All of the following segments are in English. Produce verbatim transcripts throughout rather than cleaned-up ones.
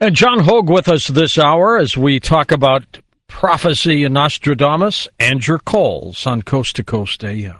And John Hogue with us this hour as we talk about prophecy and Nostradamus. Andrew Coles on Coast to Coast A M.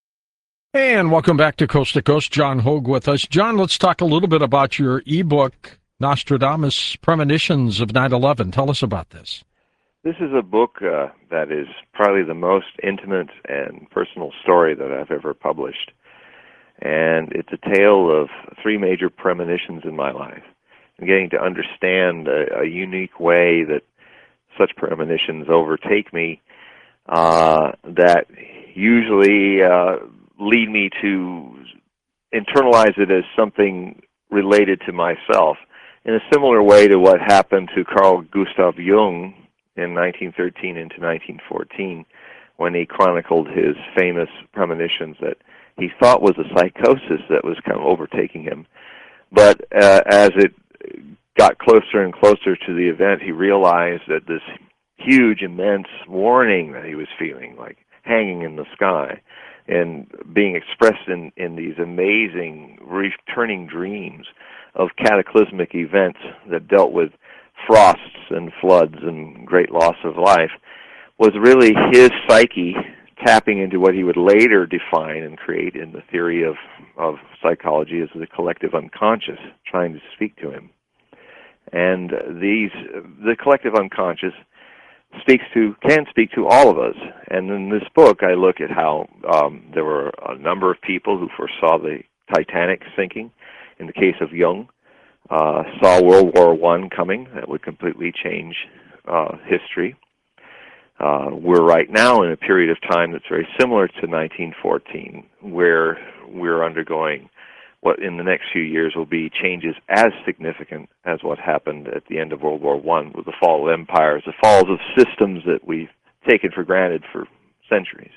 And welcome back to Coast to Coast. John Hogue with us. John, let's talk a little bit about your ebook, Nostradamus Premonitions of nine eleven. Tell us about this. This is a book uh, that is probably the most intimate and personal story that I've ever published. And it's a tale of three major premonitions in my life, and getting to understand a, a unique way that such premonitions overtake me uh, that usually uh, lead me to internalize it as something related to myself, in a similar way to what happened to Carl Gustav Jung in nineteen thirteen into nineteen fourteen, when he chronicled his famous premonitions that he thought was a psychosis that was kind of overtaking him. But uh, as it got closer and closer to the event, he realized that this huge, immense warning that he was feeling, like hanging in the sky, and being expressed in, in these amazing, returning dreams of cataclysmic events that dealt with frosts and floods and great loss of life, was really his psyche tapping into what he would later define and create in the theory of, of psychology as the collective unconscious, trying to speak to him. And these, the collective unconscious speaks to, can speak to all of us. And in this book, I look at how um, there were a number of people who foresaw the Titanic sinking. In the case of Jung, uh, saw World War One coming that would completely change uh, history. Uh, we're right now in a period of time that's very similar to nineteen fourteen, where we're undergoing what in the next few years will be changes as significant as what happened at the end of World War One with the fall of empires, the falls of systems that we've taken for granted for centuries.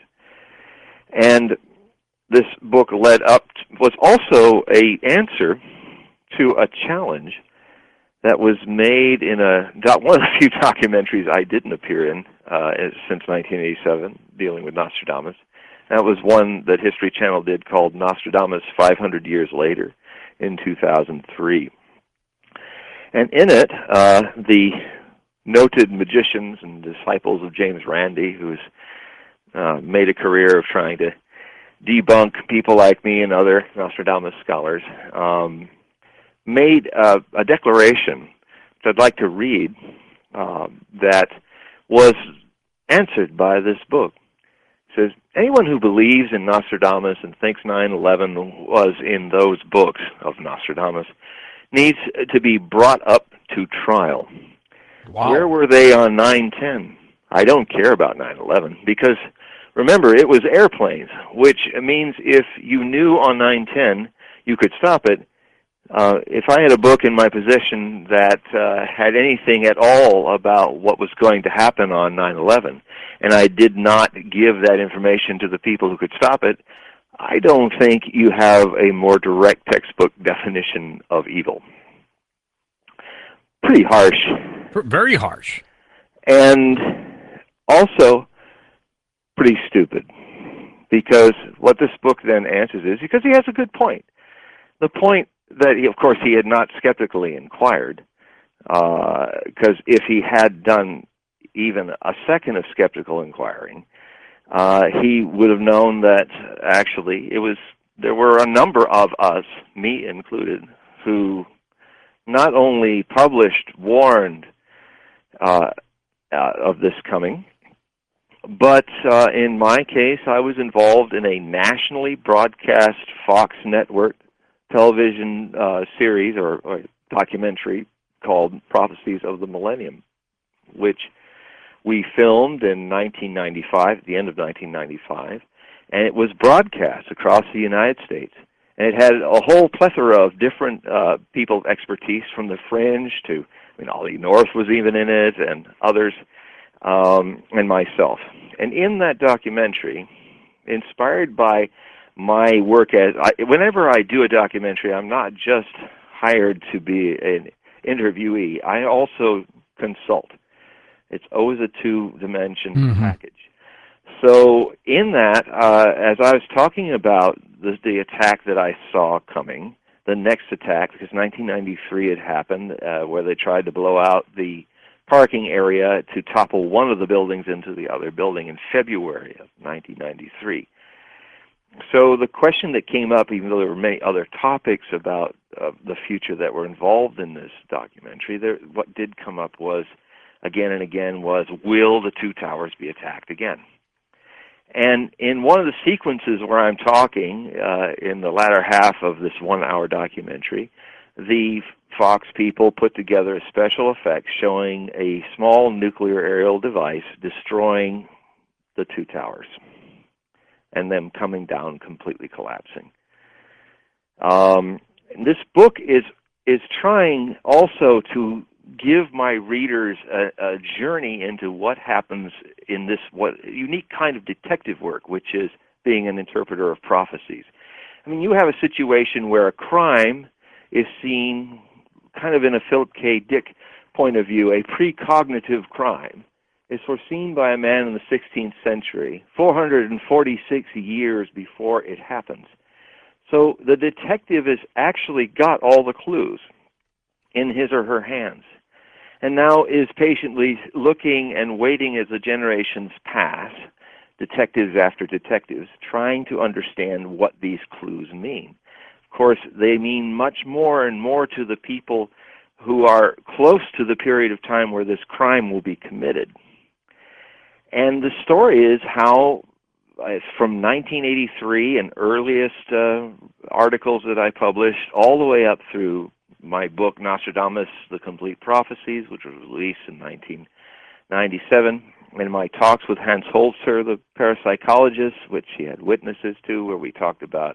And this book led up to, was also a answer to a challenge that was made in a one of the few documentaries I didn't appear in uh, since nineteen eighty-seven, dealing with Nostradamus. That was one that History Channel did called Nostradamus five hundred Years Later in two thousand three. And in it, uh, the noted magicians and disciples of James Randi, who's uh, made a career of trying to debunk people like me and other Nostradamus scholars, um, made uh, a declaration that I'd like to read uh, that was answered by this book. It says, anyone who believes in Nostradamus and thinks nine eleven was in those books of Nostradamus needs to be brought up to trial. Wow. Where were they on nine ten? I don't care about nine eleven because, remember, it was airplanes, which means if you knew on nine ten you could stop it. Uh, if I had a book in my possession that uh, had anything at all about what was going to happen on nine eleven, and I did not give that information to the people who could stop it, I don't think you have a more direct textbook definition of evil. Pretty harsh. Very harsh. And also pretty stupid. Because what this book then answers is, because he has a good point. The point that, he, of course, he had not skeptically inquired, because uh, if he had done even a second of skeptical inquiring, uh, he would have known that actually it was there were a number of us, me included, who not only published, warned uh, uh, of this coming, but uh, in my case, I was involved in a nationally broadcast Fox network television uh, series or, or documentary called Prophecies of the Millennium, which we filmed in nineteen ninety-five, at the end of nineteen ninety-five, and it was broadcast across the United States. And it had a whole plethora of different uh, people of expertise, from the fringe to, I mean, Ollie North was even in it, and others, um, and myself. And in that documentary, inspired by my work as, I, whenever I do a documentary, I'm not just hired to be an interviewee. I also consult. It's always a two-dimension mm-hmm. package. So in that, uh, as I was talking about the, the attack that I saw coming, the next attack, because nineteen ninety-three had happened, uh, where they tried to blow out the parking area to topple one of the buildings into the other building in February of nineteen ninety-three. So the question that came up, even though there were many other topics about uh, the future that were involved in this documentary, there, what did come up was, again and again, was, will the two towers be attacked again? And in one of the sequences where I'm talking, uh, in the latter half of this one-hour documentary, the Fox people put together a special effect showing a small nuclear aerial device destroying the two towers and them coming down, completely collapsing. Um, this book is is trying also to give my readers a, a journey into what happens in this what unique kind of detective work, which is being an interpreter of prophecies. I mean, you have a situation where a crime is seen kind of in a Philip K. Dick point of view, a precognitive crime is foreseen by a man in the sixteenth century, four hundred forty-six years before it happens. So the detective has actually got all the clues in his or her hands, and now is patiently looking and waiting as the generations pass, detectives after detectives, trying to understand what these clues mean. Of course, they mean much more and more to the people who are close to the period of time where this crime will be committed. And the story is how, uh, from nineteen eighty-three and earliest uh, articles that I published, all the way up through my book, Nostradamus, The Complete Prophecies, which was released in nineteen ninety-seven, and my talks with Hans Holzer, the parapsychologist, which he had witnesses to, where we talked about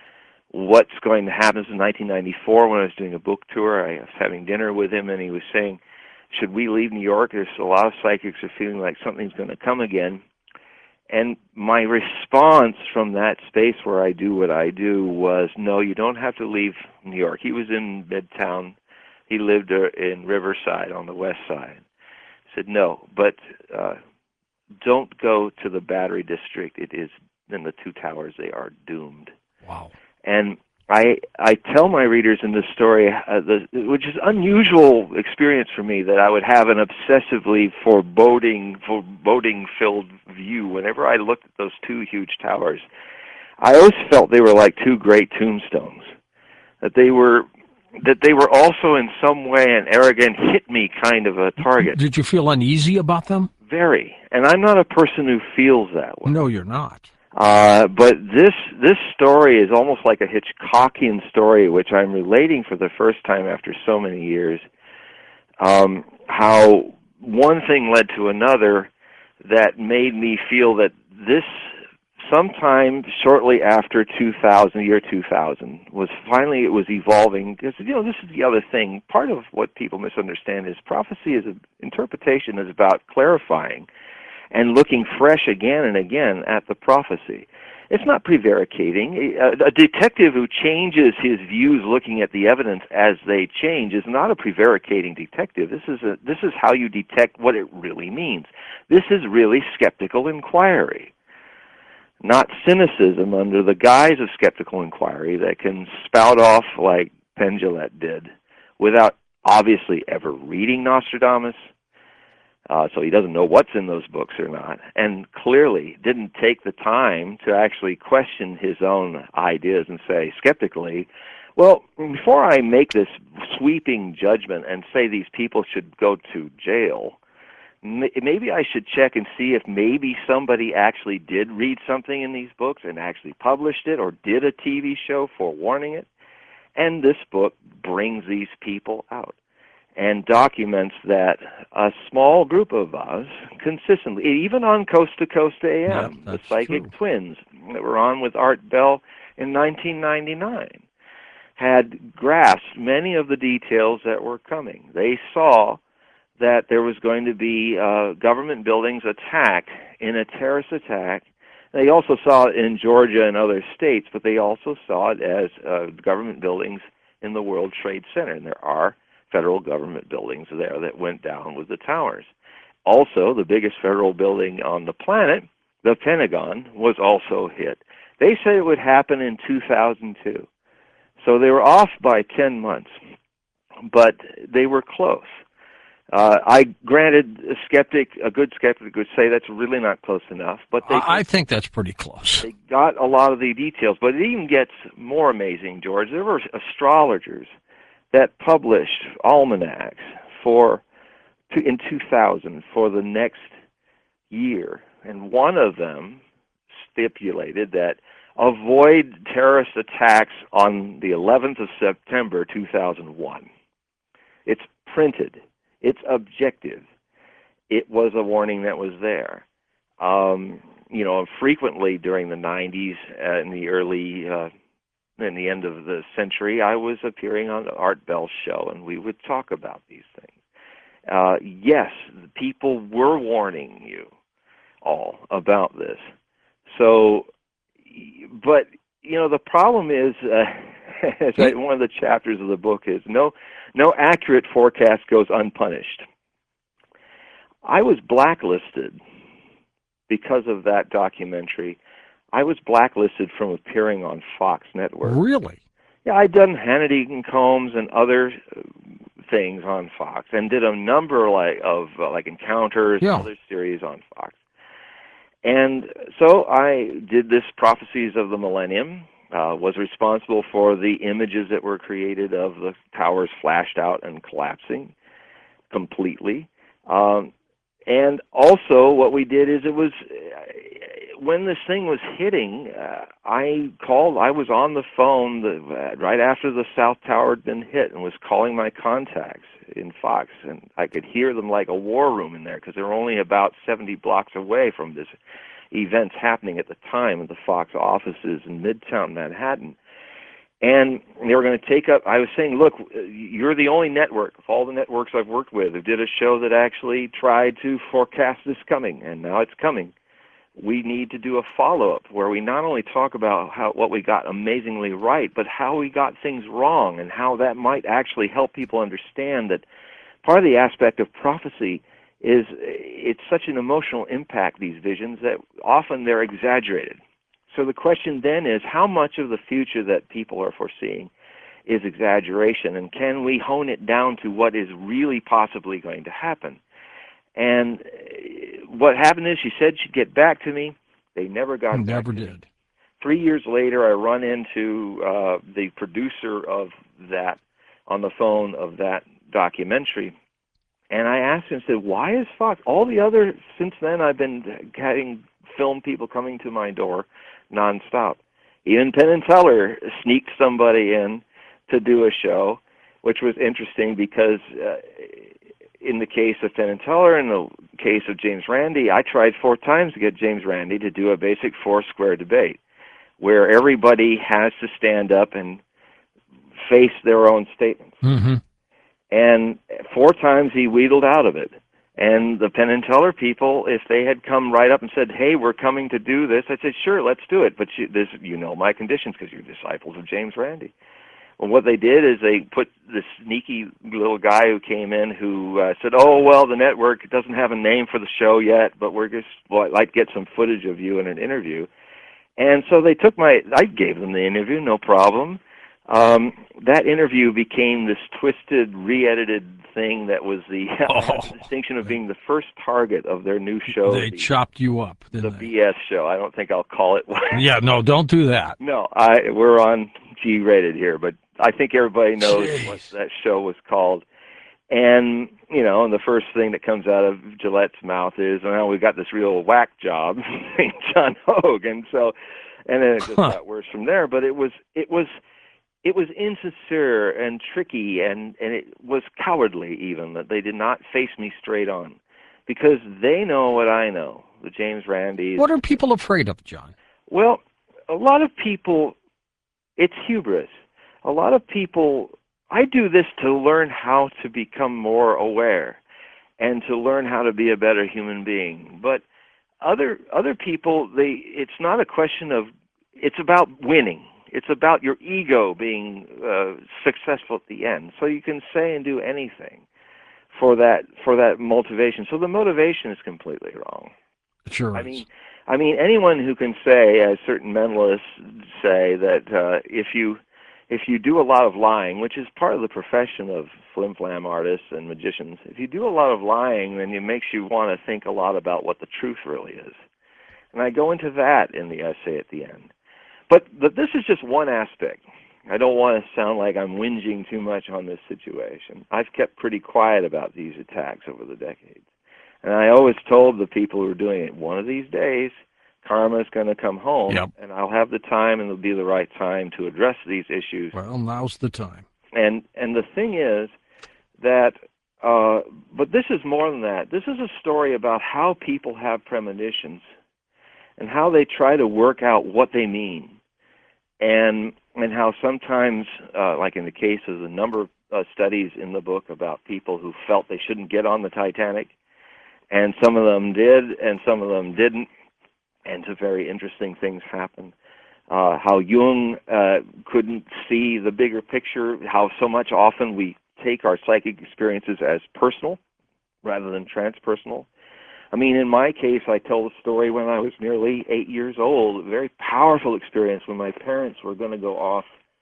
what's going to happen. In nineteen ninety-four, when I was doing a book tour, I was having dinner with him, and he was saying, should we leave New York? There's a lot of psychics are feeling like something's going to come again. And my response from that space where I do what I do was, no, you don't have to leave New York. He was in Midtown. He lived in Riverside on the west side. I said, no, but uh, don't go to the Battery District. It is in the two towers. They are doomed. Wow. And I I tell my readers in this story, uh, the, which is unusual experience for me, that I would have an obsessively foreboding, foreboding-filled view. Whenever I looked at those two huge towers, I always felt they were like two great tombstones. That they were, that they were also in some way an arrogant, hit-me kind of a target. Did you feel uneasy about them? Very. And I'm not a person who feels that way. No, you're not. Uh, but this this story is almost like a Hitchcockian story, which I'm relating for the first time after so many years. Um, how one thing led to another that made me feel that this, sometime shortly after two thousand, year two thousand, was finally it was evolving. Because, you know, this is the other thing. Part of what people misunderstand is prophecy is a, interpretation is about clarifying and looking fresh again and again at the prophecy. It's not prevaricating. A, a detective who changes his views looking at the evidence as they change is not a prevaricating detective. This is a, this is how you detect what it really means. This is really skeptical inquiry, not cynicism under the guise of skeptical inquiry that can spout off like Penn Jillette did without obviously ever reading Nostradamus. Uh, so he doesn't know what's in those books or not, and clearly didn't take the time to actually question his own ideas and say skeptically, well, before I make this sweeping judgment and say these people should go to jail, maybe I should check and see if maybe somebody actually did read something in these books and actually published it or did a T V show forewarning it. And this book brings these people out and documents that a small group of us consistently, even on Coast to Coast A M, yeah, the Psychic true. Twins that were on with Art Bell in nineteen ninety-nine, had grasped many of the details that were coming. They saw that there was going to be uh, government buildings attacked in a terrorist attack. They also saw it in Georgia and other states, but they also saw it as uh, government buildings in the World Trade Center, and there are federal government buildings there that went down with the towers. Also, the biggest federal building on the planet, the Pentagon, was also hit. They said it would happen in two thousand two. So they were off by ten months, but they were close. Uh, I granted a skeptic, a good skeptic would say that's really not close enough, but they I think that's pretty close. They got a lot of the details, but it even gets more amazing, George. There were astrologers that published almanacs for in two thousand for the next year, and one of them stipulated that avoid terrorist attacks on the eleventh of September two thousand one. It's printed. It's objective. It was a warning that was there. Um, you know, frequently during the nineties, uh, in the early, uh, in the end of the century, I was appearing on the Art Bell show, and we would talk about these things. Uh, yes, people were warning you all about this. So, but, you know, the problem is, uh, as I, one of the chapters of the book is, no, no accurate forecast goes unpunished. I was blacklisted because of that documentary. I was blacklisted from appearing on Fox Network. Really? Yeah, I'd done Hannity and Combs and other things on Fox, and did a number like of uh, like encounters yeah. and other series on Fox. And so I did this Prophecies of the Millennium. Uh, was responsible for the images that were created of the towers flashed out and collapsing completely. Um, and also what we did is it was, uh, when this thing was hitting, uh, I called, I was on the phone the, uh, right after the South Tower had been hit, and was calling my contacts in Fox, and I could hear them like a war room in there, because they were only about seventy blocks away from this events happening at the time at the Fox offices in Midtown Manhattan. And they were going to take up, I was saying, look, you're the only network of all the networks I've worked with who did a show that actually tried to forecast this coming, and now it's coming. We need to do a follow-up where we not only talk about how what we got amazingly right, but how we got things wrong, and how that might actually help people understand that part of the aspect of prophecy is it's such an emotional impact, these visions, that often they're exaggerated. So the question then is, how much of the future that people are foreseeing is exaggeration, and can we hone it down to what is really possibly going to happen? And what happened is, she said she'd get back to me. They never got back Never to did. me. Three years later, I run into uh, the producer of that on the phone of that documentary. And I asked him, I said, why is Fox, all the other, since then I've been having film people coming to my door nonstop. Even Penn and Teller sneaked somebody in to do a show, which was interesting because uh, in the case of Penn and Teller, in the case of James Randi, I tried four times to get James Randi to do a basic four-square debate where everybody has to stand up and face their own statements. Mm-hmm. And four times he wheedled out of it. And the Penn and Teller people, if they had come right up and said, hey, we're coming to do this, I said, sure, let's do it. But you, this, you know my conditions because you're disciples of James Randi. Well, what they did is they put this sneaky little guy who came in who uh, said, oh, well, the network doesn't have a name for the show yet, but we're just, well, I'd like to get some footage of you in an interview. And so they took my, I gave them the interview, no problem. Um, that interview became this twisted, re-edited thing that was the, oh, the distinction of being the first target of their new show. They the, chopped you up, the they? B S show. I don't think I'll call it. Yeah, no, don't do that. No, I we're on G-rated here, but I think everybody knows Jeez. what that show was called. And, you know, and the first thing that comes out of Gillette's mouth is, well, we got this real whack job, John Hogue. And so, and then it just huh. got worse from there. But it was, it was, it was insincere and tricky, and, and it was cowardly even that they did not face me straight on, because they know what I know, the James Randis. What are people afraid of, John? Well, a lot of people, it's hubris. A lot of people, I do this to learn how to become more aware and to learn how to be a better human being. But other other people, they it's not a question of, it's about winning. It's about your ego being uh, successful at the end. So you can say and do anything for that for that motivation. So the motivation is completely wrong. Sure I is. mean, I mean, anyone who can say, as certain mentalists say, that uh, if you if you do a lot of lying, which is part of the profession of flim-flam artists and magicians, if you do a lot of lying, then it makes you want to think a lot about what the truth really is. And I go into that in the essay at the end. But, but this is just one aspect. I don't want to sound like I'm whinging too much on this situation. I've kept pretty quiet about these attacks over the decades. And I always told the people who were doing it, one of these days, karma is going to come home, yep. and I'll have the time, and it'll be the right time to address these issues. Well, now's the time. And and the thing is that, uh, but this is more than that. This is a story about how people have premonitions and how they try to work out what they mean. And and how sometimes, uh, like in the case of the number of uh, studies in the book about people who felt they shouldn't get on the Titanic, and some of them did, and some of them didn't, and some very interesting things happened. Uh, how Jung uh, couldn't see the bigger picture, how so much often we take our psychic experiences as personal rather than transpersonal. I mean, in my case, I tell the story when I was nearly eight years old, a very powerful experience when my parents were going to go off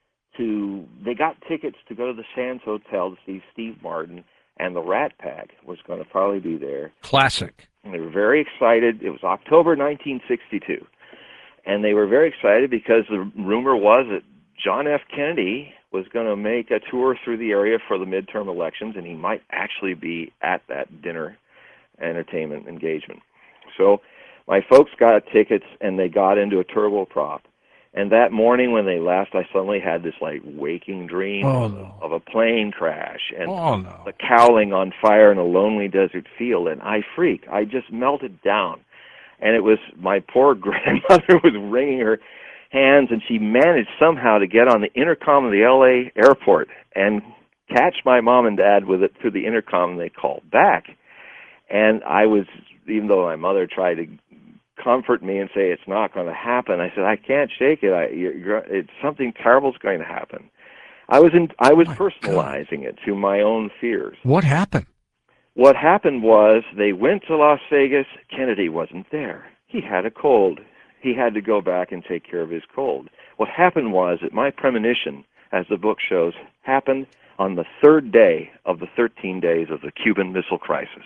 to, they got tickets to go to the Sands Hotel to see Steve Martin, and the Rat Pack was going to probably be there. Classic. And they were very excited. It was October nineteen sixty-two. And they were very excited because the rumor was that John F. Kennedy was going to make a tour through the area for the midterm elections, and he might actually be at that dinner entertainment engagement. So my folks got tickets, and they got into a turboprop. And that morning when they left, I suddenly had this like waking dream oh, no. of a plane crash and oh, no. the cowling on fire in a lonely desert field. And I freaked. I just melted down. And it was my poor grandmother was wringing her hands, and she managed somehow to get on the intercom of the L A airport and catch my mom and dad with it through the intercom, and they called back. And I was, even though my mother tried to comfort me and say it's not going to happen, I said, I can't shake it. I, you're, you're, it's something terrible is going to happen. I was in, I was my personalizing God. it to my own fears. What happened? What happened was they went to Las Vegas. Kennedy wasn't there. He had a cold. He had to go back and take care of his cold. What happened was that my premonition, as the book shows, happened on the third day of the thirteen days of the Cuban Missile Crisis.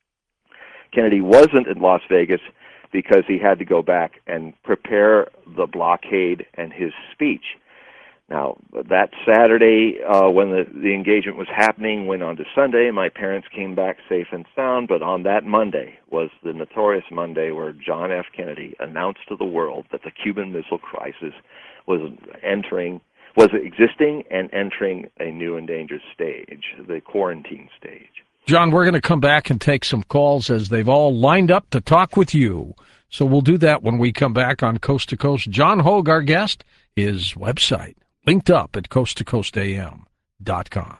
Kennedy wasn't in Las Vegas because he had to go back and prepare the blockade and his speech. Now, that Saturday, uh, when the, the engagement was happening, went on to Sunday. My parents came back safe and sound, but on that Monday was the notorious Monday where John F. Kennedy announced to the world that the Cuban Missile Crisis was entering, was existing and entering a new and dangerous stage, the quarantine stage. John, we're going to come back and take some calls as they've all lined up to talk with you. So we'll do that when we come back on Coast to Coast. John Hogue, our guest, his website, linked up at coast to coast a m dot com.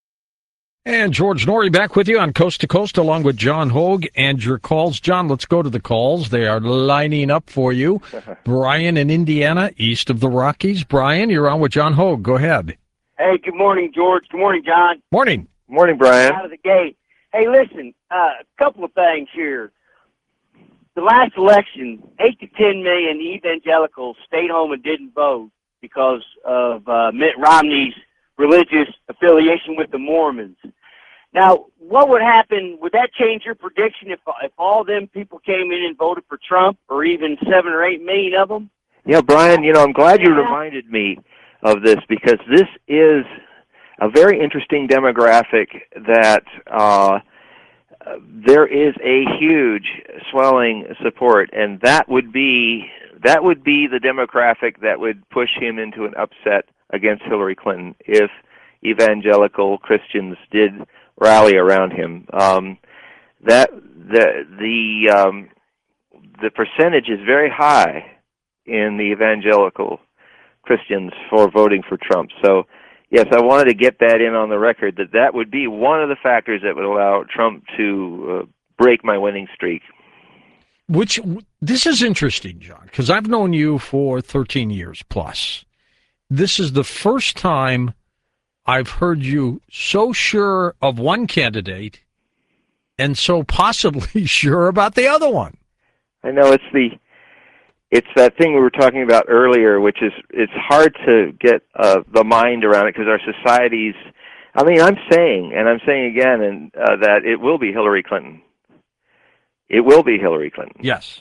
And George Noory back with you on Coast to Coast along with John Hogue and your calls. John, let's go to the calls. They are lining up for you. Brian in Indiana, east of the Rockies. Brian, you're on with John Hogue. Go ahead. Hey, good morning, George. Good morning, John. Morning. Morning, Brian. Out of the gate. Hey, listen, uh, a couple of things here. The last election, eight to ten million evangelicals stayed home and didn't vote because of uh, Mitt Romney's religious affiliation with the Mormons. Now, what would happen? Would that change your prediction if if all them people came in and voted for Trump, or even seven or eight million of them? Yeah, Brian, you know, I'm glad you reminded me of this because this is a very interesting demographic that uh, there is a huge swelling support, and that would be that would be the demographic that would push him into an upset against Hillary Clinton if evangelical Christians did rally around him. Um, that the the um, the percentage is very high in the evangelical Christians for voting for Trump. So, yes, I wanted to get that in on the record, that that would be one of the factors that would allow Trump to uh, break my winning streak. Which, this is interesting, John, because I've known you for thirteen years plus. This is the first time I've heard you so sure of one candidate and so possibly sure about the other one. I know it's the it's that thing we were talking about earlier, which is it's hard to get uh, the mind around it because our societies. I mean, I'm saying, and I'm saying again, and uh, that it will be Hillary Clinton. It will be Hillary Clinton. Yes.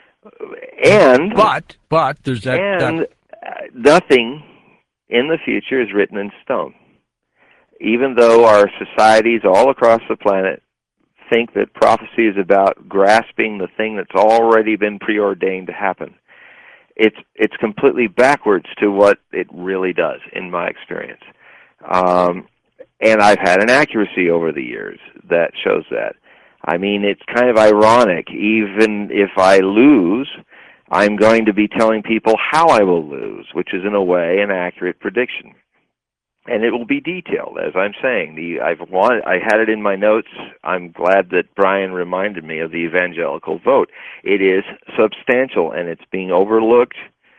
And but but there's that. And that... nothing in the future is written in stone. Even though our societies all across the planet think that prophecy is about grasping the thing that's already been preordained to happen, it's it's completely backwards to what it really does, in my experience. Um, and I've had an accuracy over the years that shows that. I mean, it's kind of ironic. Even if I lose, I'm going to be telling people how I will lose, which is in a way an accurate prediction. And it will be detailed, as I'm saying. The I've wanted, I had it in my notes. I'm glad that Brian reminded me of the evangelical vote. It is substantial, and it's being overlooked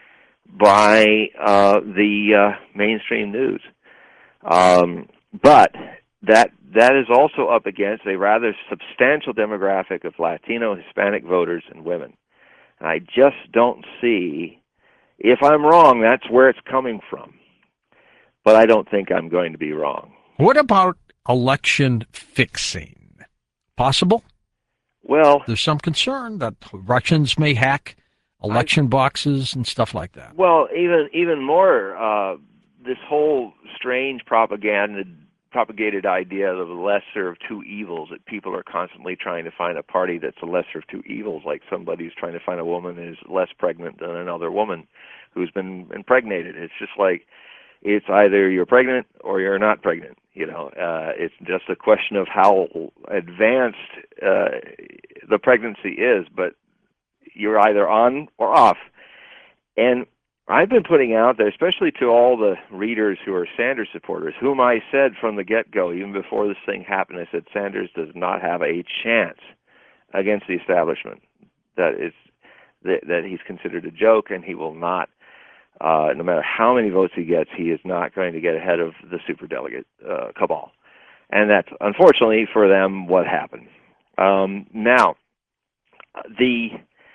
by uh, the uh, mainstream news. Um, but that that is also up against a rather substantial demographic of Latino, Hispanic voters, and women. And I just don't see, if I'm wrong, that's where it's coming from. But I don't think I'm going to be wrong. What about election fixing? Possible? Well, there's some concern that Russians may hack election I, boxes and stuff like that. Well, even even more, uh, this whole strange propaganda, propagated idea of the lesser of two evils, that people are constantly trying to find a party that's the lesser of two evils, like somebody's trying to find a woman who's less pregnant than another woman who's been impregnated. It's just like, it's either you're pregnant or you're not pregnant. You know, uh, it's just a question of how advanced uh, the pregnancy is, but you're either on or off. And I've been putting out there, especially to all the readers who are Sanders supporters, whom I said from the get-go, even before this thing happened, I said Sanders does not have a chance against the establishment. That is, that, that he's considered a joke, and he will not. Uh, no matter how many votes he gets, he is not going to get ahead of the superdelegate uh, cabal. And that's, unfortunately for them, what happened. Um, now, the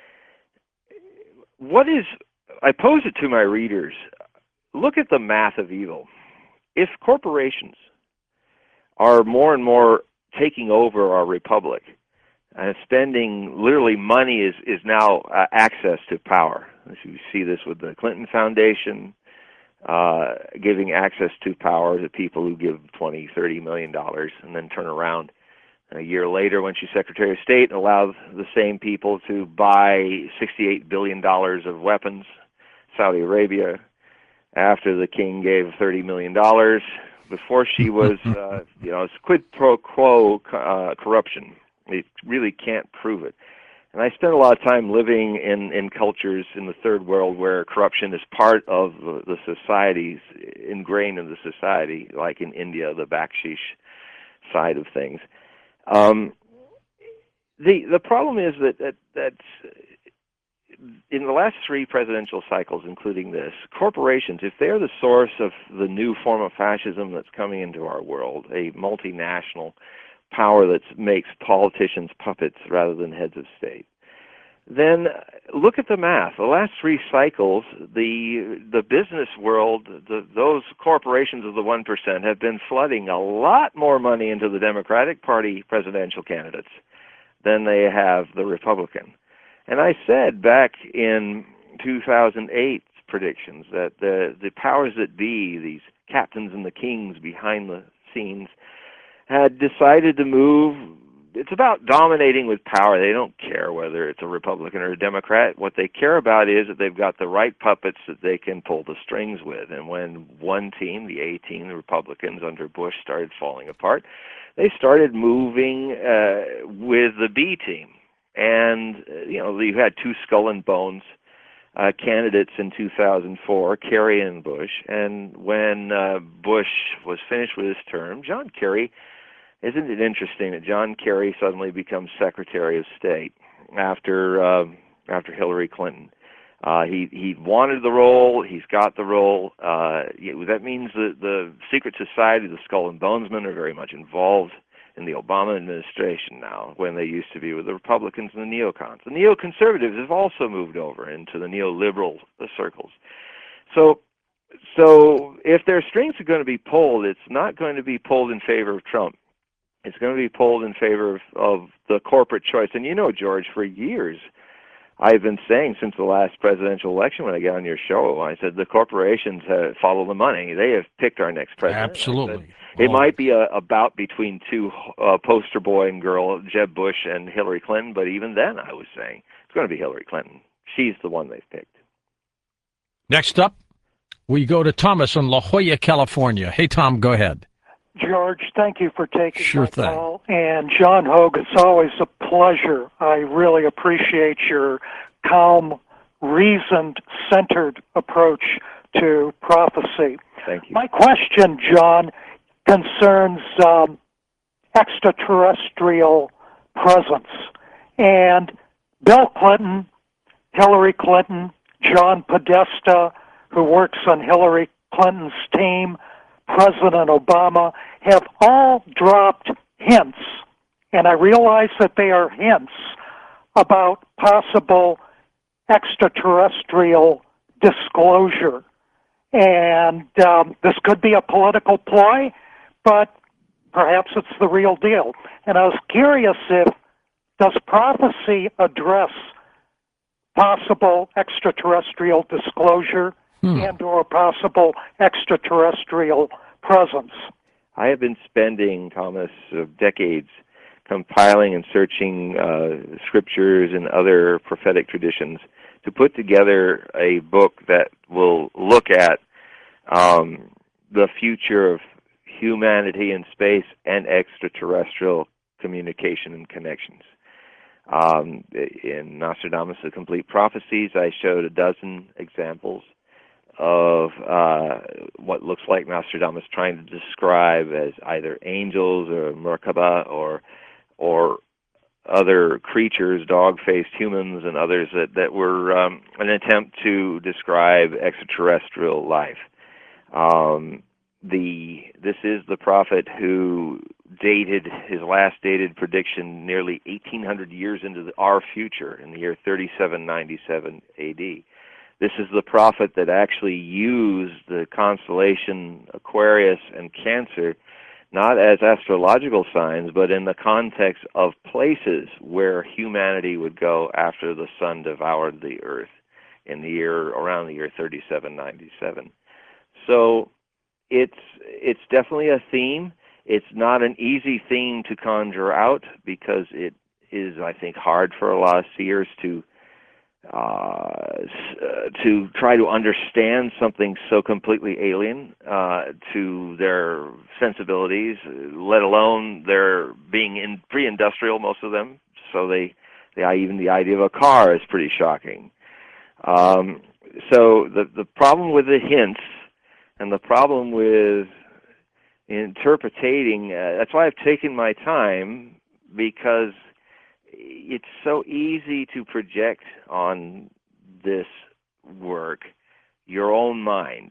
what is, I pose it to my readers, look at the math of evil. If corporations are more and more taking over our republic, and spending, literally money is, is now uh, access to power. You see this with the Clinton Foundation, uh, giving access to power to people who give twenty, thirty million dollars and then turn around a year later when she's Secretary of State and allow the same people to buy sixty-eight billion dollars of weapons. Saudi Arabia, after the king gave thirty million dollars, before she was, uh, you know, it's quid pro quo uh, corruption. They really can't prove it. And I spent a lot of time living in, in cultures in the third world where corruption is part of the, the societies, ingrained in the society, like in India, the bakshish side of things. Um, the the problem is that, that that in the last three presidential cycles, including this, corporations, if they're the source of the new form of fascism that's coming into our world, a multinational power that makes politicians puppets rather than heads of state, then look at the math. The last three cycles, the the business world, the, those corporations of the one percent have been flooding a lot more money into the Democratic Party presidential candidates than they have the Republican. And I said back in two thousand eight predictions that the, the powers that be, these captains and the kings behind the scenes, had decided to move. It's about dominating with power. They don't care whether it's a Republican or a Democrat. What they care about is that they've got the right puppets that they can pull the strings with. And when one team, the A team, the Republicans under Bush, started falling apart, they started moving uh, with the B team. And, uh, you know, you had two skull and bones uh, candidates in two thousand four, Kerry and Bush. And when uh, Bush was finished with his term, John Kerry, isn't it interesting that John Kerry suddenly becomes Secretary of State after uh, after Hillary Clinton? Uh, he he wanted the role. He's got the role. Uh, that means that the secret society, the Skull and Bonesmen, are very much involved in the Obama administration now when they used to be with the Republicans and the neocons. The neoconservatives have also moved over into the neoliberal circles. So, so if their strings are going to be pulled, it's not going to be pulled in favor of Trump. It's going to be pulled in favor of, of the corporate choice. And you know, George, for years, I've been saying since the last presidential election when I got on your show, I said the corporations have, follow the money. They have picked our next president. Absolutely. It oh. might be a, a bout between two uh, poster boy and girl, Jeb Bush and Hillary Clinton, but even then I was saying it's going to be Hillary Clinton. She's the one they've picked. Next up, we go to Thomas in La Jolla, California. Hey, Tom, go ahead. George, thank you for taking sure my thing. call. And John Hogue, it's always a pleasure. I really appreciate your calm, reasoned, centered approach to prophecy. Thank you. My question, John, concerns um, extraterrestrial presence. And Bill Clinton, Hillary Clinton, John Podesta, who works on Hillary Clinton's team, President Obama, have all dropped hints, and I realize that they are hints about possible extraterrestrial disclosure. And um, this could be a political ploy, but perhaps it's the real deal. And I was curious if, does prophecy address possible extraterrestrial disclosure hmm. and or possible extraterrestrial presence? I have been spending, Thomas, uh, decades compiling and searching uh, scriptures and other prophetic traditions to put together a book that will look at um, the future of humanity in space and extraterrestrial communication and connections. Um, in Nostradamus, The Complete Prophecies, I showed a dozen examples of uh, what looks like Nostradamus trying to describe as either angels or Merkaba or or other creatures, dog-faced humans and others that, that were um, an attempt to describe extraterrestrial life. Um, the this is the prophet who dated his last dated prediction nearly eighteen hundred years into the, our future in the year thirty-seven ninety-seven A D. This is the prophet that actually used the constellation Aquarius and Cancer not as astrological signs, but in the context of places where humanity would go after the sun devoured the earth in the year around the year thirty-seven ninety-seven. So it's it's definitely a theme. It's not an easy theme to conjure out because it is, I think, hard for a lot of seers to uh, to try to understand something so completely alien uh, to their sensibilities, let alone their being in pre-industrial, most of them. So they, they even the idea of a car is pretty shocking. Um, so the the problem with the hints and the problem with interpreting, uh, that's why I've taken my time, because it's so easy to project on this work your own mind.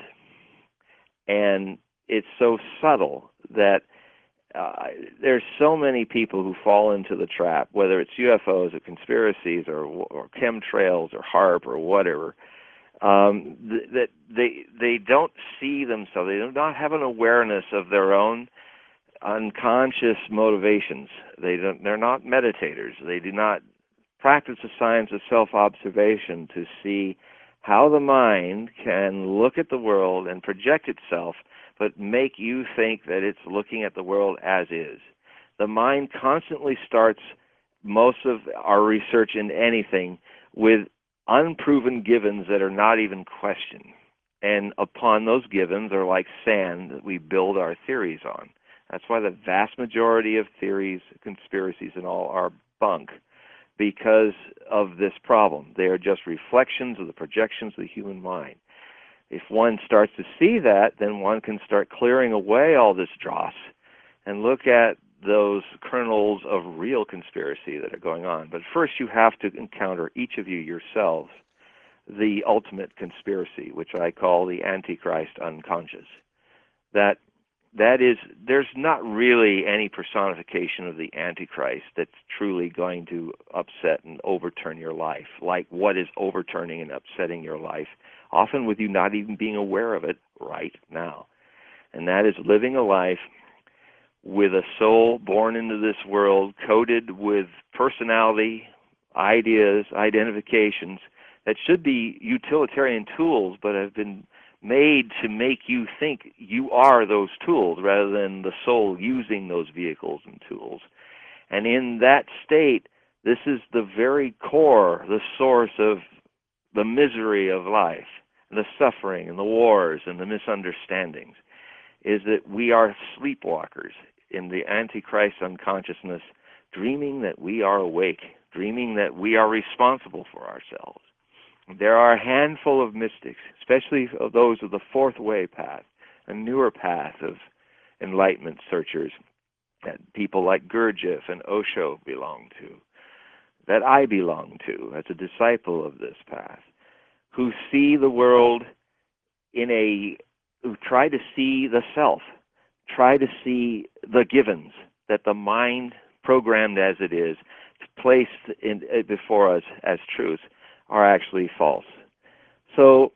And it's so subtle that uh, there's so many people who fall into the trap, whether it's U F Os or conspiracies or, or chemtrails or HAARP or whatever, um, th- that they they don't see themselves. They do not have an awareness of their own unconscious motivations. They don't, they're not meditators. They do not practice the science of self-observation to see how the mind can look at the world and project itself, but make you think that it's looking at the world as is. The mind constantly starts most of our research in anything with unproven givens that are not even questioned. And upon those givens are like sand that we build our theories on. That's why the vast majority of theories, conspiracies, and all are bunk, because of this problem. They are just reflections of the projections of the human mind. If one starts to see that, then one can start clearing away all this dross and look at those kernels of real conspiracy that are going on. But first you have to encounter, each of you yourselves, the ultimate conspiracy, which I call the Antichrist unconscious. That that is, there's not really any personification of the Antichrist that's truly going to upset and overturn your life, like what is overturning and upsetting your life, often with you not even being aware of it right now. And that is living a life with a soul born into this world, coded with personality, ideas, identifications that should be utilitarian tools, but have been made to make you think you are those tools rather than the soul using those vehicles and tools. And in that state, this is the very core, the source of the misery of life, and the suffering and the wars and the misunderstandings, is that we are sleepwalkers in the Antichrist unconsciousness, dreaming that we are awake, dreaming that we are responsible for ourselves. There are a handful of mystics, especially of those of the fourth way path, a newer path of enlightenment searchers that people like Gurdjieff and Osho belong to, that I belong to as a disciple of this path, who see the world in a, who try to see the self, try to see the givens that the mind, programmed as it is, placed in, before us as truths, are actually false. So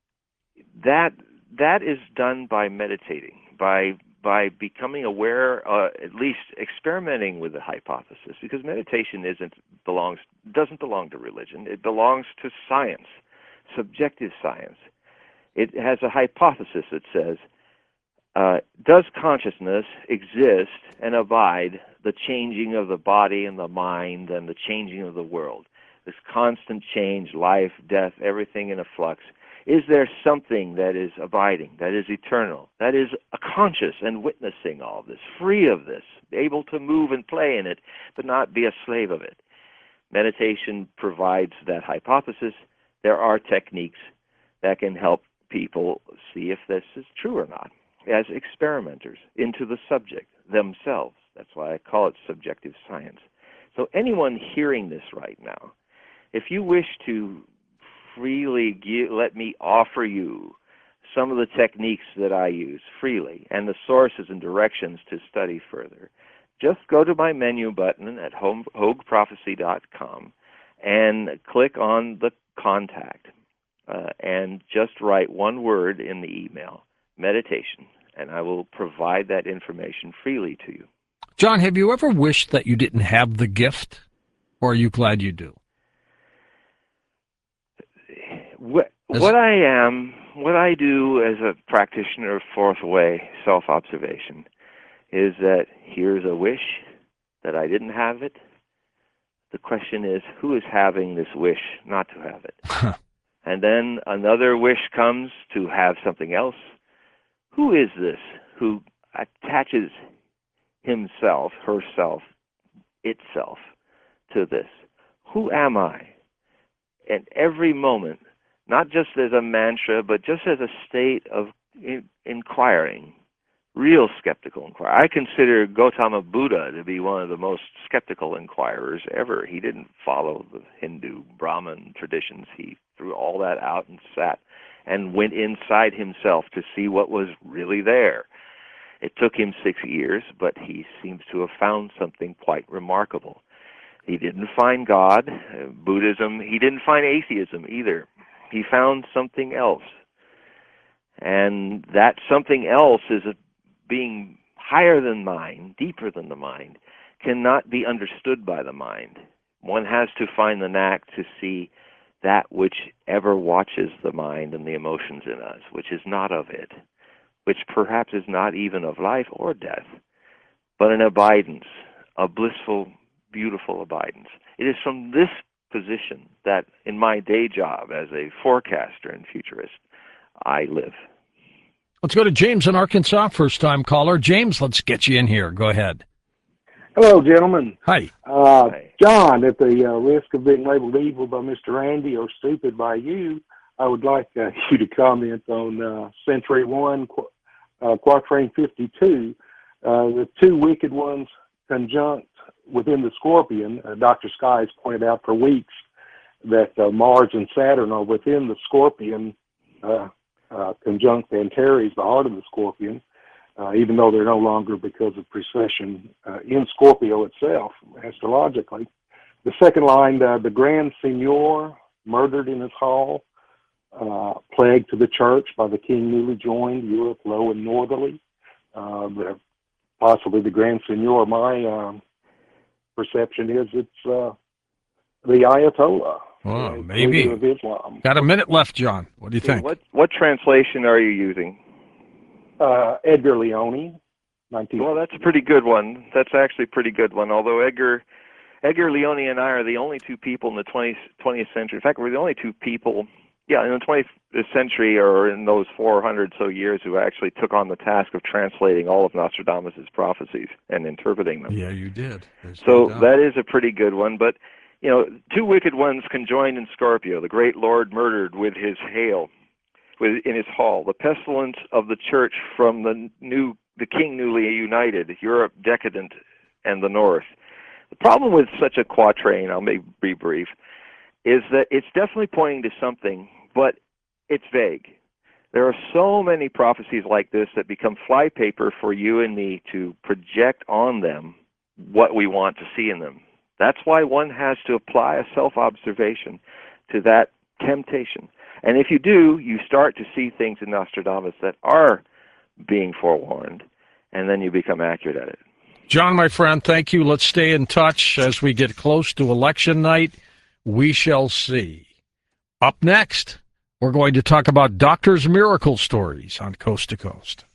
that that is done by meditating, by by becoming aware, uh, at least experimenting with the hypothesis, because meditation isn't belongs doesn't belong to religion. It belongs to science, subjective science. It has a hypothesis that says, uh, does consciousness exist and abide the changing of the body and the mind and the changing of the world? This constant change, life, death, everything in a flux. Is there something that is abiding, that is eternal, that is conscious and witnessing all this, free of this, able to move and play in it, but not be a slave of it? Meditation provides that hypothesis. There are techniques that can help people see if this is true or not, as experimenters into the subject themselves. That's why I call it subjective science. So anyone hearing this right now, if you wish to freely give, let me offer you some of the techniques that I use freely and the sources and directions to study further, just go to my menu button at hogue prophecy dot com and click on the contact uh, and just write one word in the email, meditation, and I will provide that information freely to you. John, have you ever wished that you didn't have the gift, or are you glad you do? What, what I am, what I do as a practitioner of fourth way self-observation is that here's a wish that I didn't have it. The question is, who is having this wish not to have it? And then another wish comes to have something else. Who is this who attaches himself, herself, itself to this? Who am I? And every moment, not just as a mantra, but just as a state of in, inquiring, real skeptical inquiry. I consider Gautama Buddha to be one of the most skeptical inquirers ever. He didn't follow the Hindu Brahmin traditions. He threw all that out and sat and went inside himself to see what was really there. It took him six years, but he seems to have found something quite remarkable. He didn't find God, uh, Buddhism. He didn't find atheism either. He found something else. And that something else is a being higher than mind, deeper than the mind, cannot be understood by the mind. One has to find the knack to see that which ever watches the mind and the emotions in us, which is not of it, which perhaps is not even of life or death, but an abidance, a blissful, beautiful abidance. It is from this position that in my day job as a forecaster and futurist, I live. Let's go to James in Arkansas, first-time caller. James, let's get you in here. Go ahead. Hello, gentlemen. Hi. Uh, Hi. John, at the uh, risk of being labeled evil by Mister Andy or stupid by you, I would like uh, you to comment on uh, Century One, qu- uh, Quatrain fifty-two. Uh, the two wicked ones conjunct within the Scorpion. Uh, Doctor Sky has pointed out for weeks that uh, Mars and Saturn are within the Scorpion, uh, uh, conjunct Antares, the heart of the Scorpion. uh, even though they're no longer because of precession uh, in Scorpio itself, astrologically. The second line, uh, the Grand Signor murdered in his hall, uh, plague to the church by the king newly joined, Europe low and northerly. Uh, the, possibly the Grand Signor, my um, perception is it's uh, the Ayatollah. Well, uh, maybe. leader of Islam. Got a minute left, John. What do you think? What what translation are you using? Uh, Edgar Leone, nineteen. Well, that's a pretty good one. That's actually a pretty good one. Although Edgar Edgar Leone and I are the only two people in the twentieth, twentieth century. In fact, we're the only two people, yeah, in the twentieth century or in those four hundred so years who actually took on the task of translating all of Nostradamus' prophecies and interpreting them. Yeah, you did. There's So no doubt. that is a pretty good one. But, you know, two wicked ones conjoined in Scorpio. The great Lord murdered with his hail, with in his hall. The pestilence of the church from the new, the king newly united, Europe decadent, and the North. The problem with such a quatrain, I'll maybe be brief, is that it's definitely pointing to something, but it's vague. There are so many prophecies like this that become flypaper for you and me to project on them what we want to see in them. That's why one has to apply a self-observation to that temptation. And if you do, you start to see things in Nostradamus that are being forewarned, and then you become accurate at it. John, my friend, thank you. Let's stay in touch as we get close to election night. We shall see. Up next, we're going to talk about doctors' miracle stories on Coast to Coast.